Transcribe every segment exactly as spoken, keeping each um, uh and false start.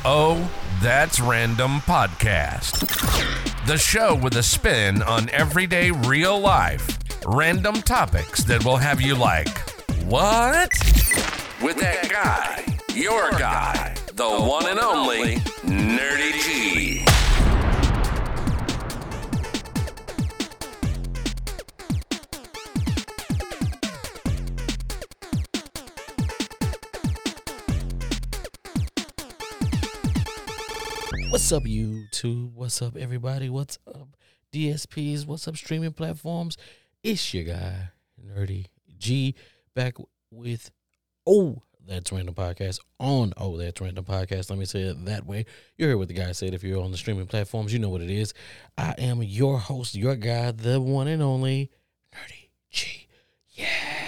Oh, That's Random Podcast. The show with a spin on everyday real life. Random topics that will have you like, what? With that guy, your guy, the one and only Nerdy G. What's up, YouTube? What's up, everybody? What's up, D S Ps? What's up, streaming platforms? It's your guy, Nerdy G, back with Oh, That's Random Podcast on Oh, That's Random Podcast. Let me say it that way. You heard what the guy said. If you're on the streaming platforms, you know what it is. I am your host, your guy, the one and only Nerdy G. Yeah.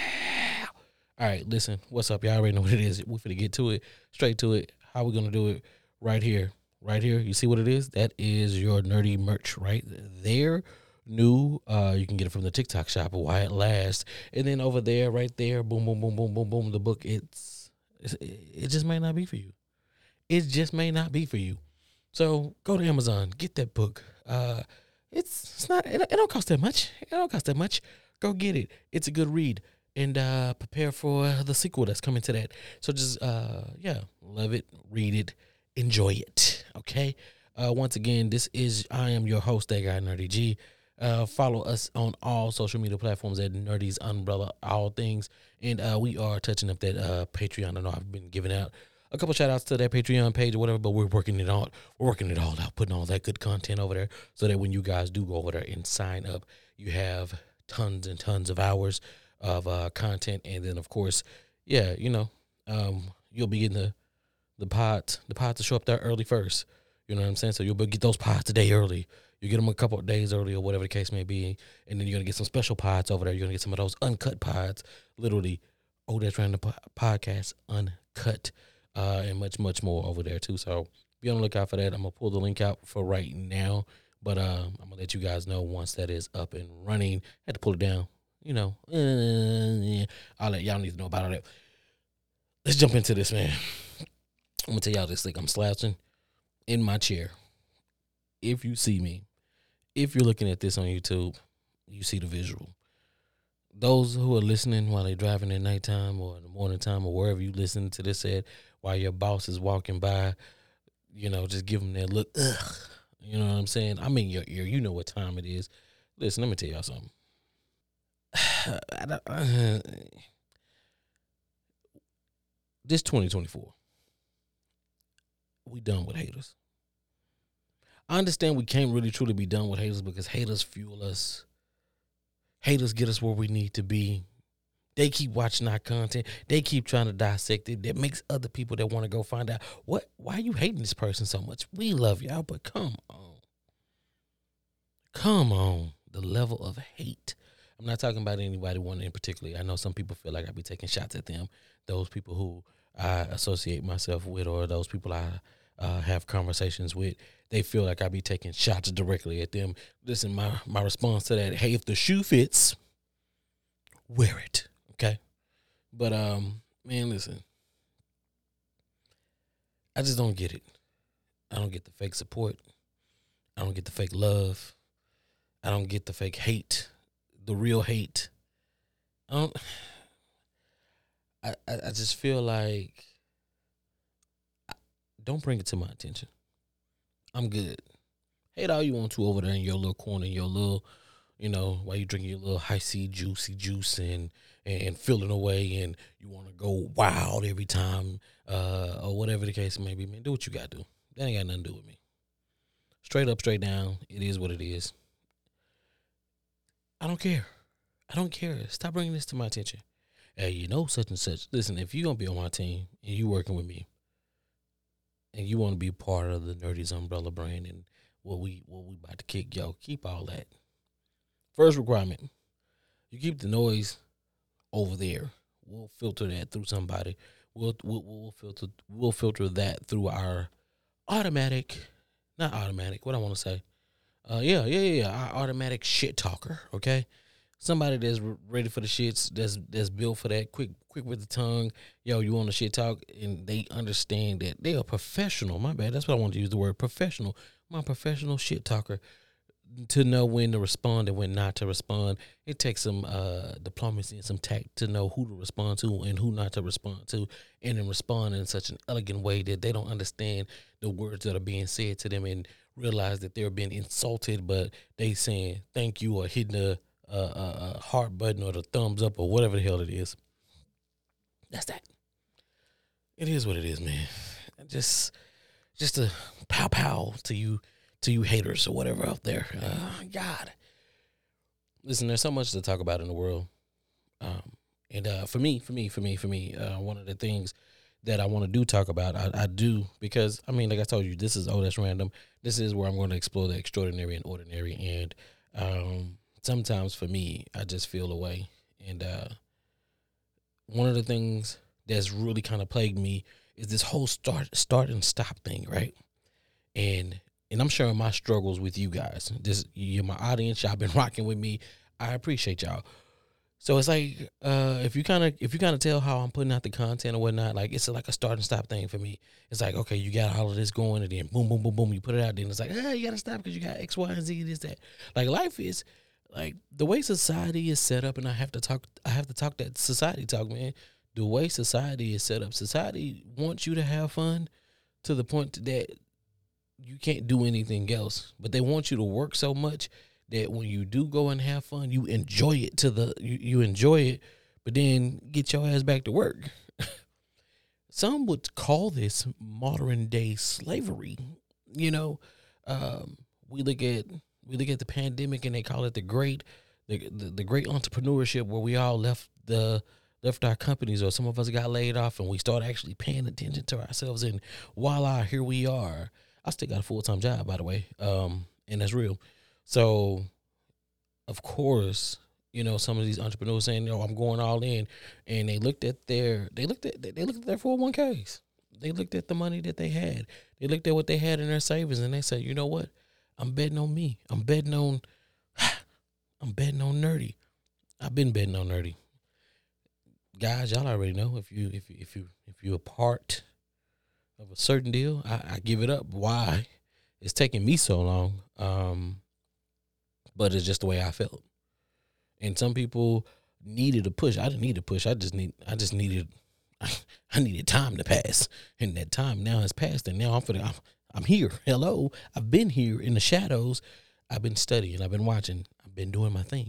All right, listen. What's up? Y'all already know what it is. We're finna get to it, straight to it. How we gonna do it? Right here. Right here, you see what it is? That is your nerdy merch right there. New, uh, you can get it from the TikTok shop, Why It Lasts. And then over there, right there, boom, boom, boom, boom, boom, boom, the book, it's, it's it just may not be for you. It just may not be for you. So go to Amazon, get that book. Uh, it's it's not, it, it don't cost that much. It don't cost that much. Go get it. It's a good read. And uh, prepare for the sequel that's coming to that. So just, uh, yeah, love it, read it. Enjoy it, okay? Uh, once again, this is, I am your host, that guy, Nerdy G. Uh, follow us on all social media platforms at Nerdy's Umbrella, all things. And uh, we are touching up that uh, Patreon. I know I've been giving out a couple shout outs to that Patreon page or whatever, but we're working it all. We're working it all out, putting all that good content over there so that when you guys do go over there and sign up, you have tons and tons of hours of uh, content. And then, of course, yeah, you know, um, you'll be getting the The pods, the pods will show up there early first. You know what I'm saying? So you'll be get those pods a day early. You get them a couple of days early or whatever the case may be. And then you're going to get some special pods over there. You're going to get some of those uncut pods. Literally, Oh, That's Random Podcast uncut. Uh, and much, much more over there too. So be on the lookout for that. I'm going to pull the link out for right now. But uh, I'm going to let you guys know once that is up and running. Had to pull it down. You know, uh, I'll let y'all need to know about all that. Let's jump into this, man. I'm going to tell y'all this, like I'm slouching in my chair. If you see me, if you're looking at this on YouTube, you see the visual. Those who are listening while they're driving at nighttime or in the morning time or wherever you listen to this at, while your boss is walking by, you know, just give them that look, ugh. You know what I'm saying? I'm in your ear. You know what time it is. Listen, let me tell y'all something. I don't, uh, this twenty twenty-four. We done with haters. I understand we can't really truly be done with haters because haters fuel us. Haters get us where we need to be. They keep watching our content. They keep trying to dissect it. That makes other people that want to go find out, what, why are you hating this person so much? We love y'all, but come on. Come on. The level of hate. I'm not talking about anybody one in particular. I know some people feel like I be taking shots at them. Those people who I associate myself with or those people I uh, have conversations with, they feel like I be taking shots directly at them. Listen, my, my response to that, hey, if the shoe fits, wear it, okay? But, um, man, listen, I just don't get it. I don't get the fake support. I don't get the fake love. I don't get the fake hate, the real hate. I don't... I, I just feel like, don't bring it to my attention. I'm good. Hate all you want to over there in your little corner, your little, you know, while you drinking your little high C juicy juice and and feeling away and you want to go wild every time uh, or whatever the case may be. Man, do what you got to do. That ain't got nothing to do with me. Straight up, straight down. It is what it is. I don't care. I don't care. Stop bringing this to my attention. Hey, you know, such and such. Listen, if you're going to be on my team and you working with me and you want to be part of the Nerdy's Umbrella brand and what we what we about to kick, yo, keep all that. First requirement, you keep the noise over there. We'll filter that through somebody. We'll, we'll, we'll, filter, we'll filter that through our automatic, not automatic, what I want to say. Uh, yeah, yeah, yeah, our automatic shit talker, okay? somebody that's ready for the shits, that's that's built for that, quick quick with the tongue. Yo, you want to shit talk, and they understand that they are professional. My bad. That's what I want to use the word professional. I'm a professional shit talker. To know when to respond and when not to respond. It takes some uh, diplomacy and some tact to know who to respond to and who not to respond to, and then respond in such an elegant way that they don't understand the words that are being said to them and realize that they're being insulted, but they saying thank you or hitting the uh, uh, uh, heart button or the thumbs up or whatever the hell it is. That's that. It is what it is, man. Just, just a pow pow to you. To you haters or whatever out there. Uh, God. Listen, there's so much to talk about in the world. Um, and uh, for me, for me, for me, for me, uh, one of the things that I want to do talk about, I, I do, because, I mean, like I told you, this is, oh, that's random. This is where I'm going to explore the extraordinary and ordinary. And um, sometimes for me, I just feel away. And uh, one of the things that's really kind of plagued me is this whole start, start and stop thing, right? And And I'm sharing my struggles with you guys. This, you're my audience. Y'all been rocking with me. I appreciate y'all. So it's like, uh, if you kind of, if you kind of tell how I'm putting out the content or whatnot, like it's like a start and stop thing for me. It's like, okay, you got all of this going, and then boom, boom, boom, boom, you put it out. Then it's like, ah, you gotta stop because you got X, Y, and Z, this, that. Like life is, like the way society is set up, and I have to talk, I have to talk that society talk, man. The way society is set up, society wants you to have fun to the point that you can't do anything else, but they want you to work so much that when you do go and have fun, you enjoy it to the, you, you enjoy it, but then get your ass back to work. Some would call this modern day slavery. You know, um, we look at, we look at the pandemic and they call it the great, the, the, the great entrepreneurship, where we all left the, left our companies, or some of us got laid off, and we started actually paying attention to ourselves, and voila, here we are. I still got a full-time job, by the way, um, and that's real. So, of course, you know, some of these entrepreneurs saying, "Yo, I'm going all in," and they looked at their, they looked at, they looked at their four oh one k's. They looked at the money that they had. They looked at what they had in their savings, and they said, "You know what? I'm betting on me. I'm betting on, I'm betting on Nerdy. I've been betting on Nerdy, guys. Y'all already know if you, if you, if you, if you're a part of a certain deal, I, I give it up. Why? It's taking me so long. Um, but it's just the way I felt. And some people needed a push. I didn't need a push. I just need, I just needed, I, I needed time to pass. And that time now has passed. And now I'm, for the, I'm, I'm here. Hello. I've been here in the shadows. I've been studying. I've been watching. I've been doing my thing.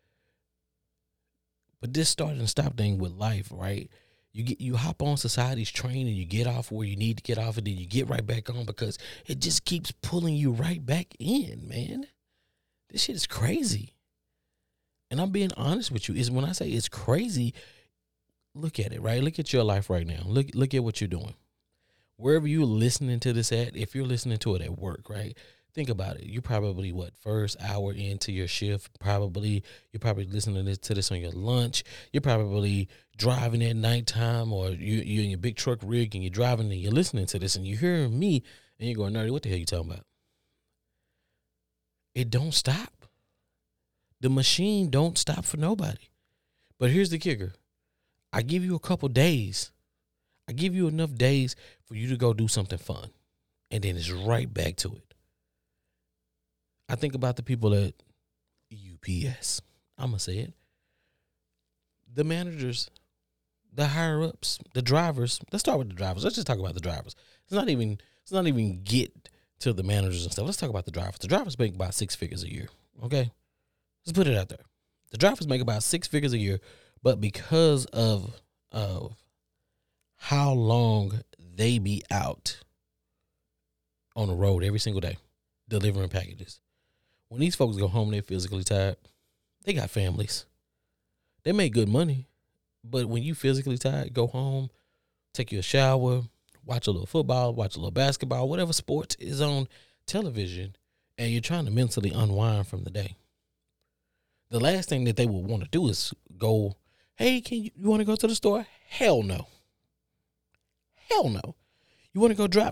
But this start and stop thing with life, right? You get, you hop on society's train and you get off where you need to get off, and then you get right back on because it just keeps pulling you right back in, man. This shit is crazy. And I'm being honest with you. Is when I say it's crazy, look at it, right? Look at your life right now. Look, look at what you're doing. Wherever you're listening to this at, if you're listening to it at work, right? Think about it. You're probably, what, first hour into your shift. Probably, you're probably listening to this, to this on your lunch. You're probably driving at nighttime, or you, you're in your big truck rig and you're driving and you're listening to this and you're hearing me and you're going, Nerdy, what the hell you talking about? It don't stop. The machine don't stop for nobody. But here's the kicker. I give you a couple days. I give you enough days for you to go do something fun. And then it's right back to it. I think about the people at U P S. I'm going to say it. The managers, the higher ups, the drivers. Let's start with the drivers. Let's just talk about the drivers. It's not even, let's not even get to the managers and stuff. Let's talk about the drivers. The drivers make about six figures a year. Okay? Let's put it out there. The drivers make about six figures a year, but because of, of how long they be out on the road every single day delivering packages. When these folks go home, they're physically tired. They got families. They make good money. But when you physically tired, go home, take you a shower, watch a little football, watch a little basketball, whatever sports is on television, and you're trying to mentally unwind from the day. The last thing that they would want to do is go, hey, can you, you want to go to the store? Hell no. Hell no. You want to go drop,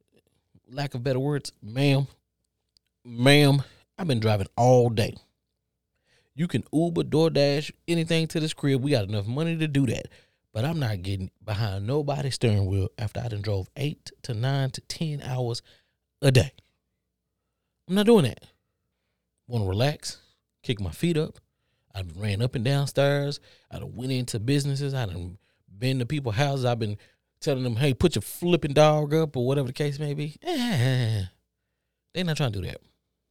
lack of better words, ma'am, ma'am, I've been driving all day. You can Uber, DoorDash, anything to this crib. We got enough money to do that. But I'm not getting behind nobody's steering wheel after I done drove eight to nine to ten hours a day. I'm not doing that. Want to relax, kick my feet up. I done ran up and down stairs. I done went into businesses. I done been to people's houses. I've been telling them, hey, put your flipping dog up or whatever the case may be. Eh, they not trying to do that.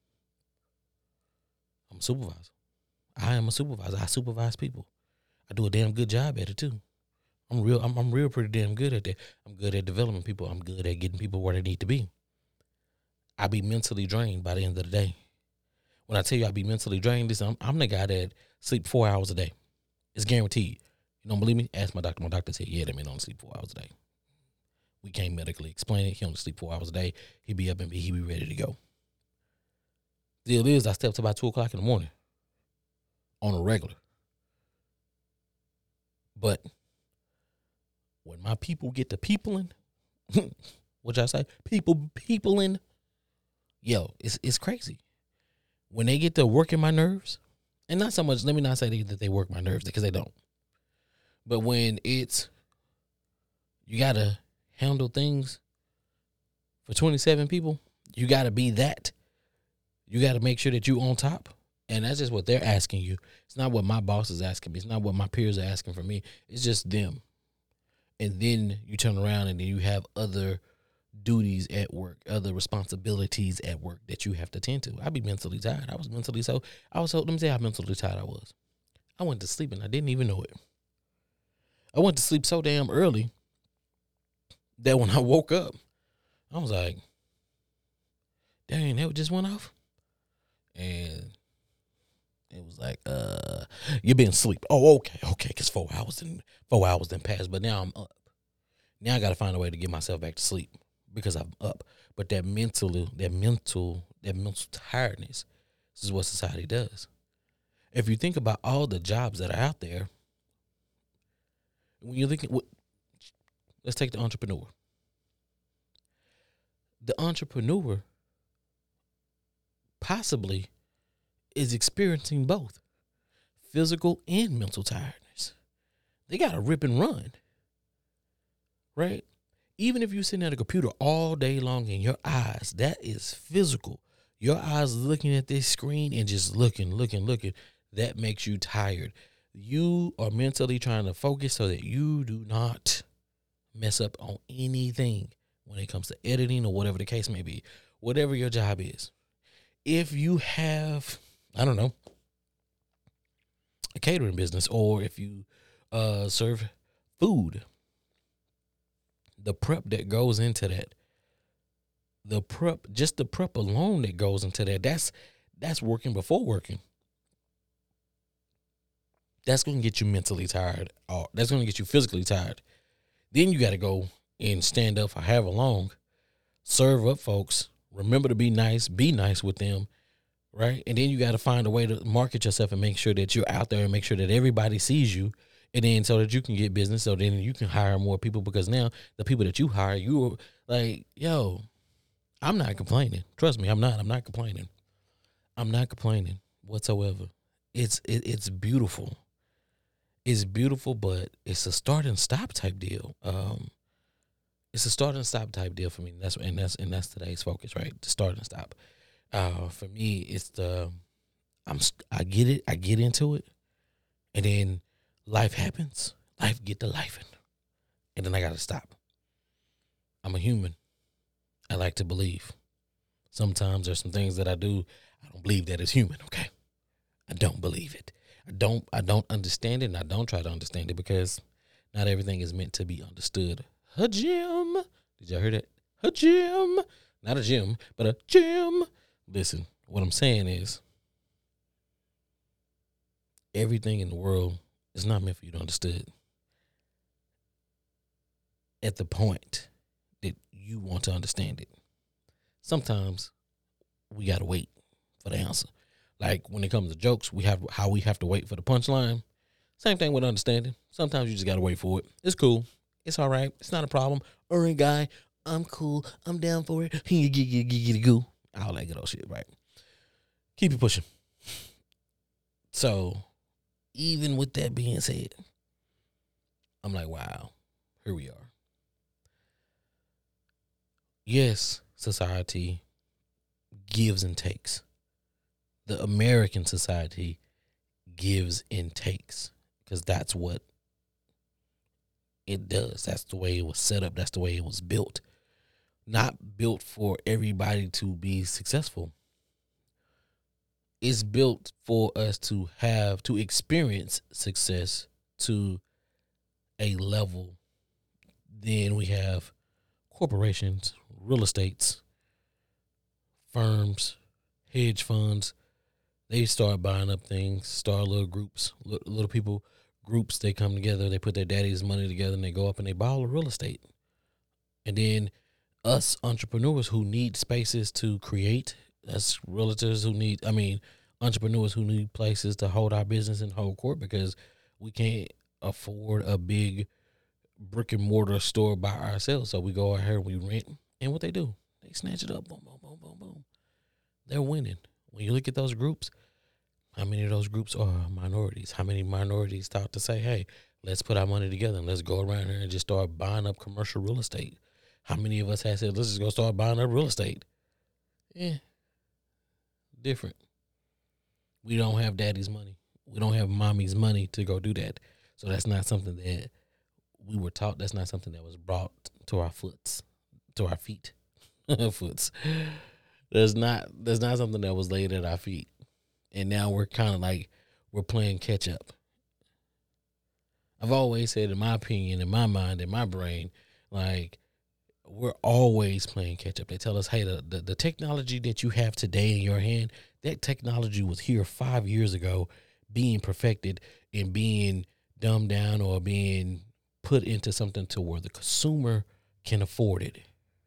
I'm a supervisor. I am a supervisor. I supervise people. I do a damn good job at it too. I'm real. I'm, I'm real pretty damn good at that. I'm good at developing people. I'm good at getting people where they need to be. I be mentally drained by the end of the day. When I tell you I be mentally drained, listen, I'm, I'm the guy that sleep four hours a day. It's guaranteed. You don't believe me? Ask my doctor. My doctor said, yeah, that man only sleep four hours a day. We can't medically explain it. He only sleep four hours a day. He be up and he be ready to go. Deal is, I step to about two o'clock in the morning on a regular. But when my people get to peopling, what y'all say? People peopling, yo, it's it's crazy. When they get to working my nerves, and not so much, let me not say that they work my nerves because they don't. But when it's, you got to handle things for twenty-seven people, you got to be that. You got to make sure that you on top. And that's just what they're asking you. It's not what my boss is asking me. It's not what my peers are asking for me. It's just them. And then you turn around and then you have other duties at work, other responsibilities at work that you have to tend to. I'd be mentally tired. I was mentally so, I was so, let me tell you how mentally tired I was. I went to sleep and I didn't even know it. I went to sleep so damn early that when I woke up, I was like, dang, that just went off. And it was like, uh, you've been asleep. Oh, okay, okay, because four hours and four hours then passed, but now I'm up. Now I got to find a way to get myself back to sleep because I'm up. But that mental, that mental, that mental tiredness, this is what society does. If you think about all the jobs that are out there, when you're looking, let's take the entrepreneur. The entrepreneur possibly is experiencing both physical and mental tiredness. They got to rip and run, right? Even if you're sitting at a computer all day long and your eyes, that is physical. Your eyes looking at this screen and just looking, looking, looking, that makes you tired. You are mentally trying to focus so that you do not mess up on anything when it comes to editing or whatever the case may be, whatever your job is. If you have, I don't know, a catering business, or if you uh, serve food, the prep that goes into that, the prep, just the prep alone that goes into that, that's that's working before working. That's going to get you mentally tired. Or that's going to get you physically tired. Then you got to go and stand up for however long, serve up folks, remember to be nice, be nice with them, right? And then you got to find a way to market yourself and make sure that you're out there and make sure that everybody sees you. And then so that you can get business, so then you can hire more people, because now the people that you hire, you like, yo, I'm not complaining. Trust me, I'm not. I'm not complaining. I'm not complaining whatsoever. It's it, it's beautiful. It's beautiful, but it's a start and stop type deal. Um, it's a start and stop type deal for me. And that's and that's and that's today's focus, right? The start and stop. Uh, for me, it's the I'm I get it. I get into it, and then life happens. Life get to lifing, and then I gotta stop. I'm a human. I like to believe. Sometimes there's some things that I do. I don't believe that it's human. Okay, I don't believe it. I don't. I don't understand it, and I don't try to understand it, because not everything is meant to be understood. A gym. Did y'all hear that? A gym. Not a gym, but a gym. Listen, what I'm saying is, everything in the world is not meant for you to understand at the point that you want to understand it. Sometimes we got to wait for the answer. Like when it comes to jokes, we have how we have to wait for the punchline. Same thing with understanding. Sometimes you just got to wait for it. It's cool. It's all right. It's not a problem. All right, guy, I'm cool. I'm down for it. Get, get, get, get, get, go. All that good old shit, right? Keep it pushing. So even with that being said, I'm like, wow, here we are. Yes, society gives and takes. The American society gives and takes because that's what it does. That's the way it was set up. That's the way it was built. Not built for everybody to be successful. It's built for us to have, to experience success to a level. Then we have corporations, real estates, firms, hedge funds. They start buying up things, start little groups, little people, groups. They come together, they put their daddy's money together, and they go up and they buy all the real estate. And then us entrepreneurs who need spaces to create, us realtors who need, I mean, entrepreneurs who need places to hold our business and hold court because we can't afford a big brick and mortar store by ourselves. So we go out here and we rent. And what they do, they snatch it up. Boom, boom, boom, boom, boom. They're winning. When you look at those groups, how many of those groups are minorities? How many minorities start to say, hey, let's put our money together and let's go around here and just start buying up commercial real estate? How many of us have said, let's just go start buying up real estate? Yeah, different. We don't have daddy's money. We don't have mommy's money to go do that. So that's not something that we were taught. That's not something that was brought to our foots, to our feet, foots. There's not, there's not something that was laid at our feet. And now we're kind of like, we're playing catch up. I've always said, in my opinion, in my mind, in my brain, like, we're always playing catch up. They tell us, hey, the, the, the technology that you have today in your hand, that technology was here five years ago being perfected and being dumbed down or being put into something to where the consumer can afford it.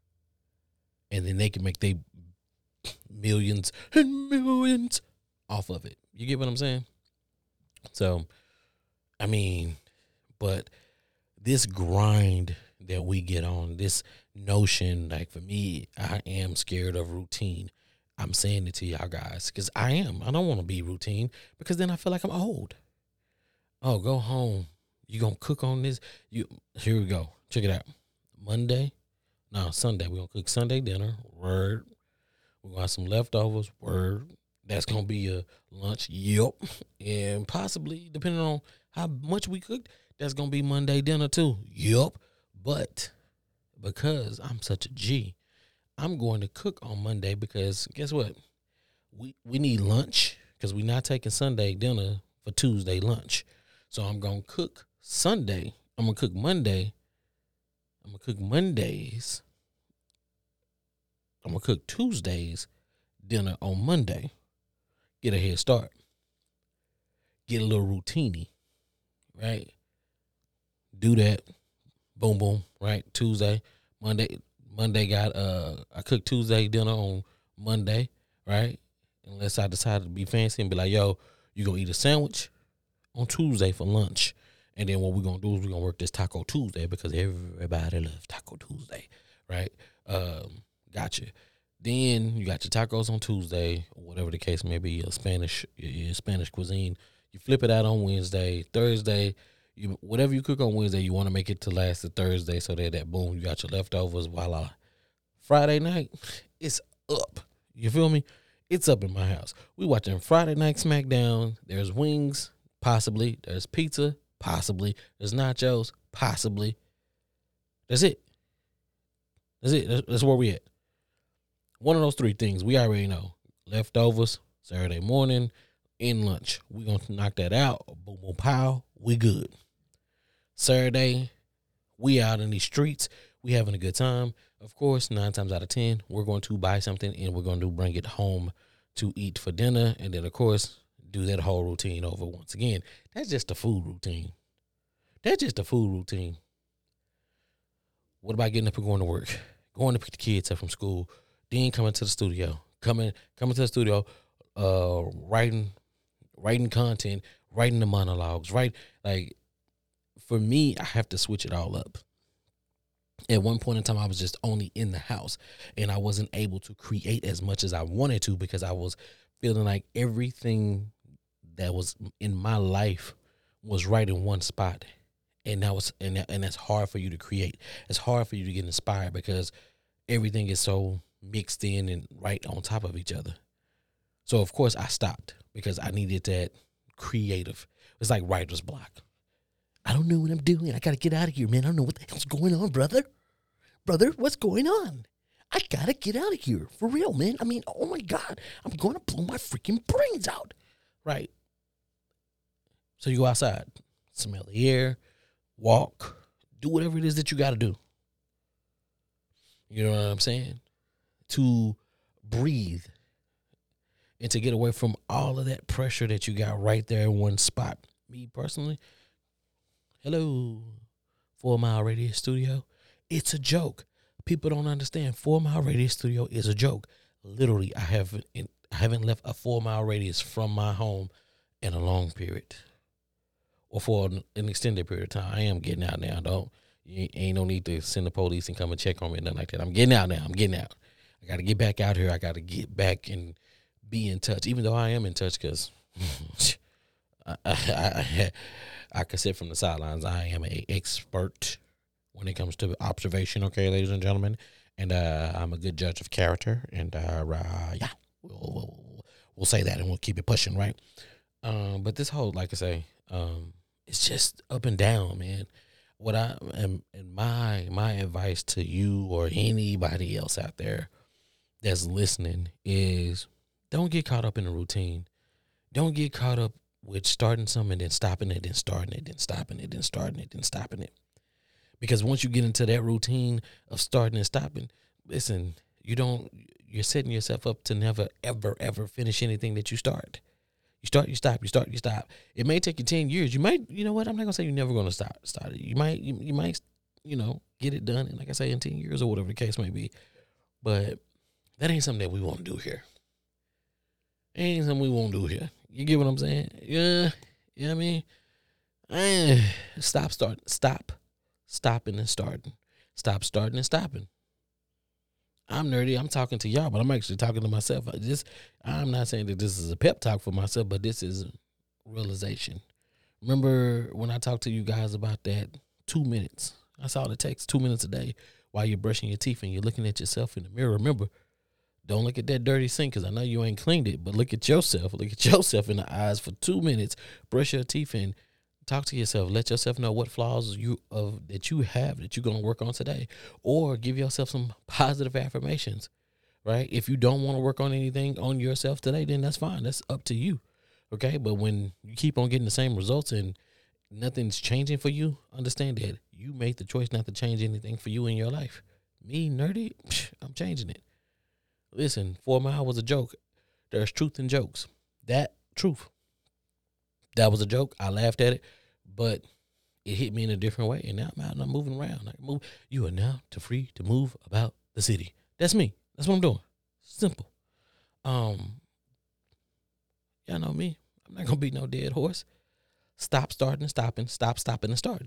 And then they can make they millions and millions off of it. You get what I'm saying? So, I mean, but this grind that we get on, this notion, like for me, I am scared of routine. I'm saying it to y'all guys because I am. I don't want to be routine because then I feel like I'm old. Oh, go home. You gonna cook on this? You here we go. Check it out. Monday, no Sunday. We gonna cook Sunday dinner. Word. We gonna have some leftovers. Word. That's gonna be a lunch. Yep. And possibly, depending on how much we cooked, that's gonna be Monday dinner too. Yep. But because I'm such a G, I'm going to cook on Monday because guess what? We we need lunch because we're not taking Sunday dinner for Tuesday lunch. So I'm going to cook Sunday. I'm going to cook Monday. I'm going to cook Mondays. I'm going to cook Tuesdays dinner on Monday. Get a head start. Get a little routine-y, right? Do that. Boom, boom, right? Tuesday, Monday, Monday got, uh, I cooked Tuesday dinner on Monday, right? Unless I decide to be fancy and be like, yo, you gonna eat a sandwich on Tuesday for lunch. And then what we're gonna do is we're gonna work this Taco Tuesday because everybody loves Taco Tuesday, right? Um, gotcha. Then you got your tacos on Tuesday, or whatever the case may be, your Spanish, your Spanish cuisine. You flip it out on Wednesday, Thursday. You, whatever you cook on Wednesday, you want to make it to last the Thursday so that, that boom, you got your leftovers. Voila. Friday night, it's up. You feel me? It's up in my house. We watching Friday Night SmackDown. There's wings, possibly. There's pizza, possibly. There's nachos, possibly. That's it. That's it. That's, that's where we at. One of those three things we already know. Leftovers, Saturday morning, and lunch. We're going to knock that out. Boom, boom, pow. We good. Saturday, we out in these streets. We having a good time. Of course, nine times out of ten, we're going to buy something and we're going to bring it home to eat for dinner. And then, of course, do that whole routine over once again. That's just a food routine. That's just a food routine. What about getting up and going to work? Going to pick the kids up from school. Then coming to the studio. Coming coming to the studio, uh, writing, writing content, writing the monologues, right? Like, for me, I have to switch it all up. At one point in time, I was just only in the house, and I wasn't able to create as much as I wanted to because I was feeling like everything that was in my life was right in one spot. And that was and that, and that's hard for you to create. It's hard for you to get inspired because everything is so mixed in and right on top of each other. So of course I stopped because I needed that creative. It's like writer's block. I don't know what I'm doing. I gotta get out of here, man. I don't know what the hell's going on, brother. Brother, what's going on? I gotta get out of here. For real, man. I mean, oh my God. I'm gonna blow my freaking brains out. Right. So you go outside, smell the air, walk, do whatever it is that you gotta do. You know what I'm saying? To breathe and to get away from all of that pressure that you got right there in one spot. Me personally, hello, Four Mile Radius Studio. It's a joke. People don't understand. Four Mile Radius Studio is a joke. Literally, I haven't I haven't left a four mile radius from my home in a long period, or for an, an extended period of time. I am getting out now. Don't you ain't no need to send the police and come and check on me and nothing like that. I'm getting out now. I'm getting out. I got to get back out here. I got to get back and be in touch, even though I am in touch because I, I, I, I can sit from the sidelines. I am an expert when it comes to observation, okay, ladies and gentlemen, and uh, I'm a good judge of character, and uh, uh, yeah, we'll, we'll, we'll say that, and we'll keep it pushing, right? Um, but this whole, like I say, um, it's just up and down, man. What I am, and my my advice to you or anybody else out there that's listening is don't get caught up in a routine. Don't get caught up with starting something and then stopping it, then starting it, then stopping it, then starting it, then stopping it. Because once you get into that routine of starting and stopping, listen, you don't, you're setting yourself up to never, ever, ever finish anything that you start. You start, you stop, you start, you stop. It may take you ten years. You might, you know what? I'm not gonna say you're never gonna start, start it. You might, you, you might, you know, get it done. And like I say, in ten years or whatever the case may be. But that ain't something that we want to do here. It ain't something we won't do here. You get what I'm saying? Yeah. You know what I mean? Eh, stop, start, stop, stopping and starting. Stop, starting and stopping. I'm nerdy. I'm talking to y'all, but I'm actually talking to myself. I just, I'm not saying that this is a pep talk for myself, but this is realization. Remember when I talked to you guys about that two minutes? That's all it takes, two minutes a day while you're brushing your teeth and you're looking at yourself in the mirror. Remember, don't look at that dirty sink because I know you ain't cleaned it, but look at yourself. Look at yourself in the eyes for two minutes. Brush your teeth and talk to yourself. Let yourself know what flaws you of that you have that you're going to work on today, or give yourself some positive affirmations, right? If you don't want to work on anything on yourself today, then that's fine. That's up to you, okay? But when you keep on getting the same results and nothing's changing for you, understand that you made the choice not to change anything for you in your life. Me, nerdy, I'm changing it. Listen, Four Mile was a joke. There's truth in jokes. That truth. That was a joke. I laughed at it, but it hit me in a different way. And now I'm out and I'm moving around. I can move. You are now to free to move about the city. That's me. That's what I'm doing. Simple. Um, y'all know me. I'm not gonna be no dead horse. Stop starting and stopping. Stop stopping and starting.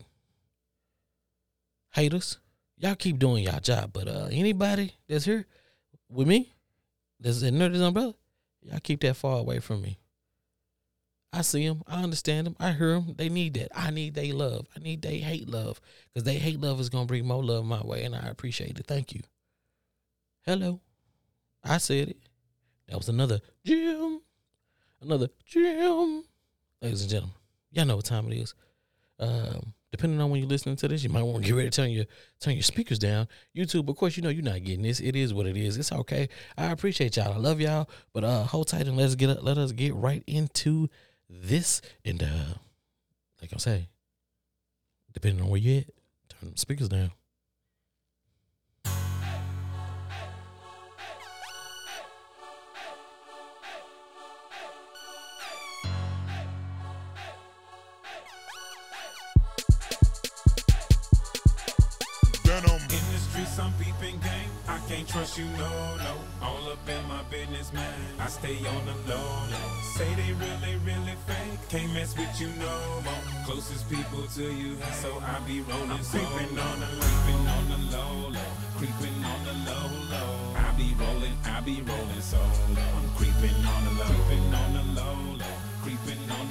Haters, y'all keep doing y'all job. But uh, anybody that's here with me, that's a Nerdy's umbrella, y'all keep that far away from me. I see them. I understand them. I hear them. They need that. I need they love. I need they hate love. Because they hate love is going to bring more love my way, and I appreciate it. Thank you. Hello. I said it. That was another Jim. Another Jim. Ladies and gentlemen, y'all know what time it is. Um, depending on when you're listening to this, you might want to get ready to turn your turn your speakers down. YouTube, of course, you know you're not getting this. It is what it is. It's okay. I appreciate y'all. I love y'all. But uh, hold tight and let's get let us get right into this. And uh, like I say, depending on where you at, turn the speakers down. Some peeping game, I can't trust you, no, no. All up in my business, man. I stay on the low, low. Say they really, really fake. Can't mess with you no more. Closest people to you, so I be rolling. I'm creeping on the creeping on the low, low. Creeping on the low, low. I be rolling, I be rolling solo. I'm creeping on the low, creeping on the low, low. Creeping on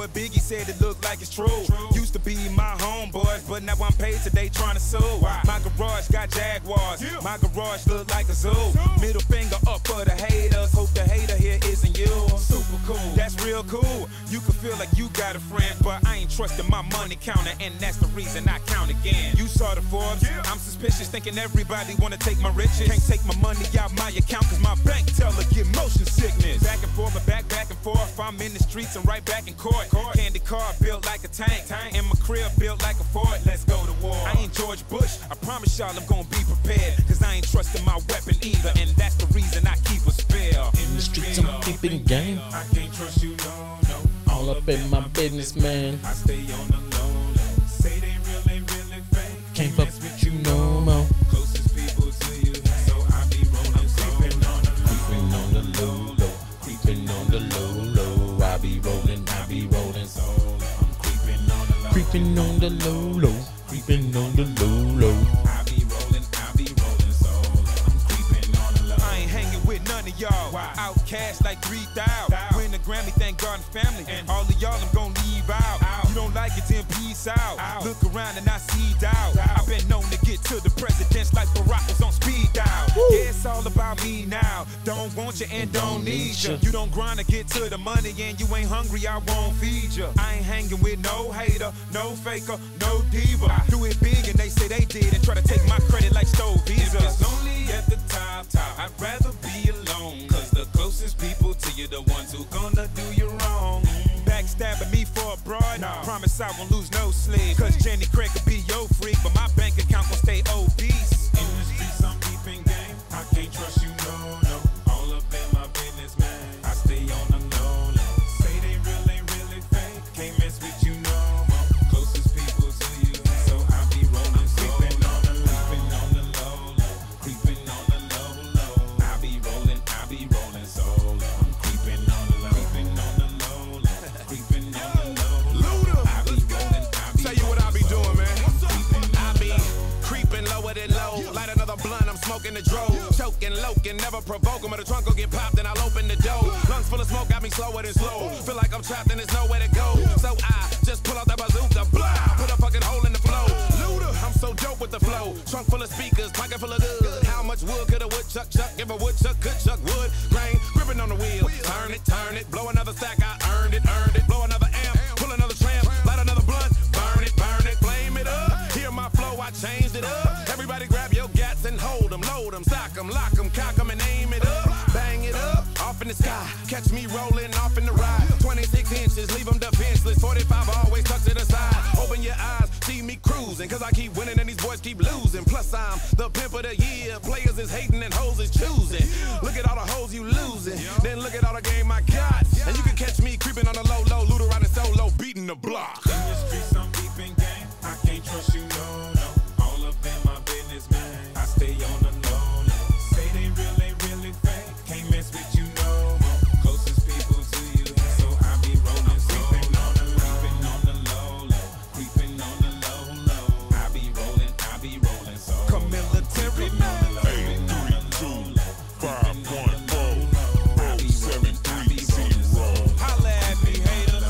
Biggie said it looked like it's true. Used to be my homeboys, but now I'm paid today trying to sue. My garage got Jaguars, my garage look like a zoo. Middle finger up for the haters, hope the hater here isn't you. Super cool, that's real cool. You can feel like you got a friend, but I ain't trusting my money counter, and that's the reason I count again. You saw the Forbes, I'm suspicious, thinking everybody wanna take my riches. Can't take my money out my account, cause my bank teller get motion sickness. Back and forth, but back, back and forth. I'm in the streets and right back in court. Candy car built like a tank, and my crib built like a fort. Let's go to war. I ain't George Bush, I promise y'all I'm gonna be prepared, cause I ain't trusting my weapon either, and that's the reason I keep a spare. In the streets, I'm keeping game. I can't trust you, no, no. All up in my business, man. I stay on the low, low. Say they really, really fake. Can't fuck with you no more. Closest people to you, so I be rolling, creeping on the Creeping on the low, low. Creeping on the low, low. I be rolling, I be rolling. so I'm creeping on the low. Creeping on the low, low. Creeping on the low, low. I be rolling, I be rolling, so I'm creeping on the low. I ain't hanging with none of y'all. Outcast like three thousand. Win the Grammy, thank God and family. And all of y'all I'm gon' leave out. You don't like it, then peace out. Look around and I see doubt. I've been known to get to the presidents like Barack was on speed dial. Yeah, it's all about me now. Don't want you and don't need you. You don't grind to get to the money and you ain't hungry, I won't feed you. I ain't hanging with no hater, no faker, no diva. Do it big and they say they did and try to take my credit like Stove Visa. If it's lonely at the top, top, I'd rather be alone. Cause the closest people to you, the ones who gonna do you wrong. Backstabbing me for a broad, nah. Promise I won't lose no sleep. Cause Jenny Craig could be your freak, but my bank account gon' stay obese. In the streets, I'm keeping game. I can't trust you, no, no. All up in my business, man. I stay on the low, low. Say they really, really fake. Can't mess with you no more. Closest people to you, so I be rolling, creeping on the low, creeping on the low, low, creeping on the low, low. I be rolling, I be rolling solo. I'm creeping on the low, creeping on the low, low, creeping on the low, low. I be rolling, I be Tell you what I be doing, man. creeping I be creeping lower than low. Light another blunt, I'm smoking the dro. Choking, loking, never provoke 'em. But the trunk will get popped, and I'll open the door. Lungs full of smoke, got me slower than slow. Feel like I'm trapped and there's nowhere to go. So I just pull out that bazooka, blah. Put a fucking hole in the flow. Luda, I'm so dope with the flow. Trunk full of speakers, pocket full of good. How much wood could a woodchuck chuck? If a woodchuck could chuck wood, grain, gripping on the wheel. Turn it, turn it, blow another stack, I earned it, earned it. Blow another amp, pull another tramp, light another blunt, burn it, burn it, flame it up. Hear my flow, I changed it up. Everybody grab your gats and hold 'em, load 'em, sock 'em, lock 'em, cock 'em, and aim it up. Bang it up, off in the sky. Catch me rolling off in the ride. twenty-six inches, leave 'em defenseless. forty-five always tucked to the side. Open your eyes, see me cruising. Cause I keep winning and these boys keep losing. Plus I'm the pimp of the year. Players is hating and hoes is choosing. Look at all the hoes you losing. Then look at all the game I got. And you can catch me creeping on the low, low, looter riding solo, beating the block. In the streets, I'm keeping game. I can't trust you, no, no. All up in my business, man. I stay on the low, low. Say they really, really fake. Can't mess with you no more. Closest people to you, so I be rolling, creeping on the low, creeping on the low, low, creeping on the low, low. I be rolling, I be rolling, so come military, man. Eight, three, two, five, one, four, oh, seven, three, zero. Holla at me, haters.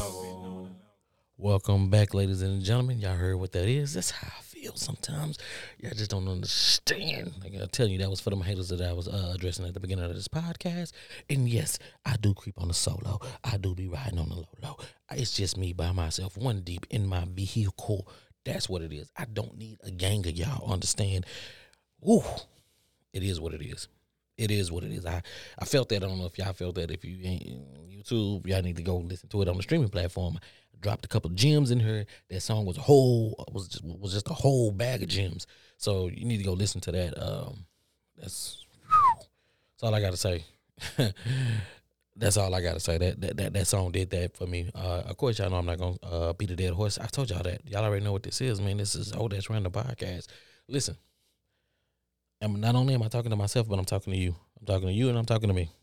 Welcome back, ladies and gentlemen. Y'all heard what that is. That's how I feel sometimes. Y'all just don't understand. Like I tell you, that was for them haters that I was uh, addressing at the beginning of this podcast. And yes, I do creep on the solo. I do be riding on the low low. It's just me by myself, one deep in my vehicle. That's what it is. I don't need a gang of y'all. Understand? Ooh, it is what it is. It is what it is. I, I felt that. I don't know if y'all felt that. If you ain't on YouTube, y'all need to go listen to it on the streaming platform. Dropped a couple of gems in her. That song was a whole was just, was just a whole bag of gems. So you need to go listen to that. Um, that's that's all I got to say. That's all I got to say. That, that that that song did that for me. Uh, of course, y'all know I'm not gonna uh, beat a dead horse. I told y'all that. Y'all already know what this is, man. This is Oh That's Random Podcast. Listen, and not only am I talking to myself, but I'm talking to you. I'm talking to you, and I'm talking to me.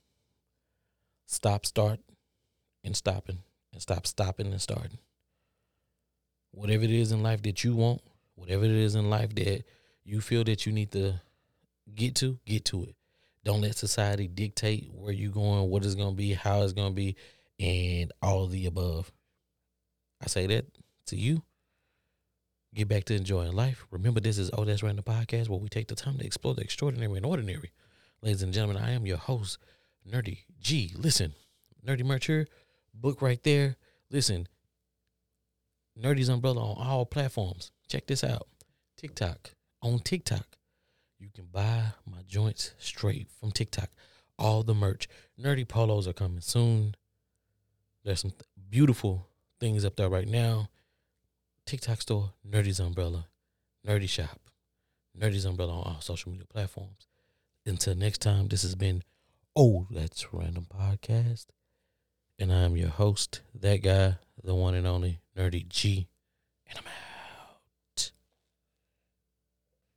Stop, start, and stopping. And stop stopping and starting. Whatever it is in life that you want, whatever it is in life that you feel that you need to get to, get to it. Don't let society dictate where you're going, what it's going to be, how it's going to be, and all of the above. I say that to you. Get back to enjoying life. Remember, this is Oh That's Random Podcast, where we take the time to explore the extraordinary and ordinary. Ladies and gentlemen, I am your host, Nerdy G. Listen, Nerdy merch here, book right there. Listen, Nerdy's Umbrella on all platforms. Check this out. TikTok. On TikTok, you can buy my joints straight from TikTok. All the merch. Nerdy polos are coming soon. There's some th- beautiful things up there right now. TikTok store, Nerdy's Umbrella, Nerdy Shop, Nerdy's Umbrella on all social media platforms. Until next time, this has been Oh That's Random Podcast. And I'm your host, that guy, the one and only Nerdy G. And I'm out.